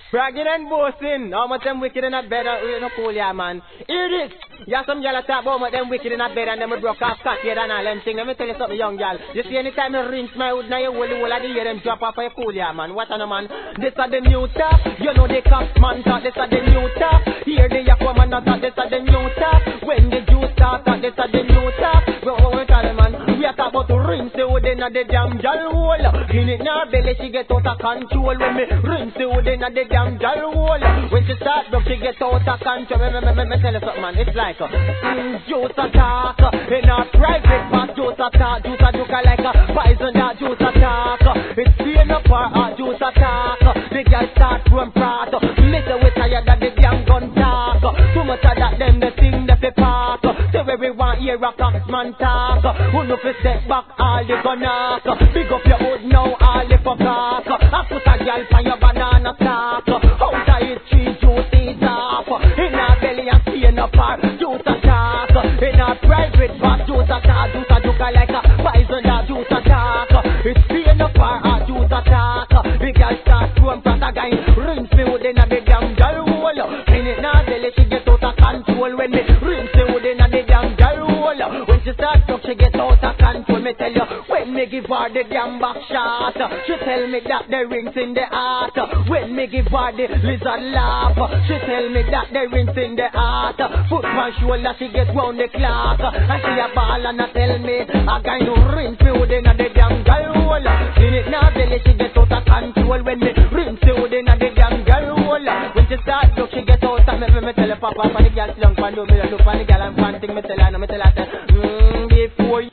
Bragging and boasting. How much them wicked in that bed, you know, cool, yeah, man. Hear this. Yeah, some gyal talk about them wicked in that bed and them we broke off cocky and all them thing. Let me tell you something, young gyal. You see, anytime you rinse my hood, now you hold the whole of the year, them drop off for your cool, yeah, man. What on, man? This are the new talk. You know the cops, man, talk. This are the new talk. Here the Aquaman talk. This are the new talk. When the juice start, this are the new talk. What we tell man? We are talk about to rinse the hood in the damn gyal hole. In it now, belly, she get out of control. When me rinse the hood in the damn gyal hole. When she start, she get out of control. Me tell you something, man. It's like juice attack. In a private part, juice attack. Juice a duka like a poison that juice attack. It's being up for a juice attack. The girl start from prat. Little we tired that the damn gun talk. Too much of that them the thing that they park. So everyone hear a cocksman talk. Who know fi step back all the gun knock. Big up your hood now all the fuck cock. I put a girl on your banana stack. Out of it tree juice is off. In a belly and stain up her juice attack. In a private part juice attack. Juice a duka like a poison that juice attack. It's stain up her juice attack. The girl start from front a guy. Rinse me hood in a the damn girl hole. In it now belly she get out of control. When me rinse me hood in a the damn girl hole. When she start up she get out of control. Me tell you when me give her the damn back shot. She tell me that the rings in the heart. When me give her the lizard laugh. She tell me that the rings in the heart. Foot my shoulder she get round the clock. And she a ball and a tell me I going to rinse me hood in a the damn girl hole. In it now belly she get out of control. When me rinse me hood in a the damn girl hole. When she start up she get out of me tell her papa for the girl long pan do me look for the girl and panting me tell her no me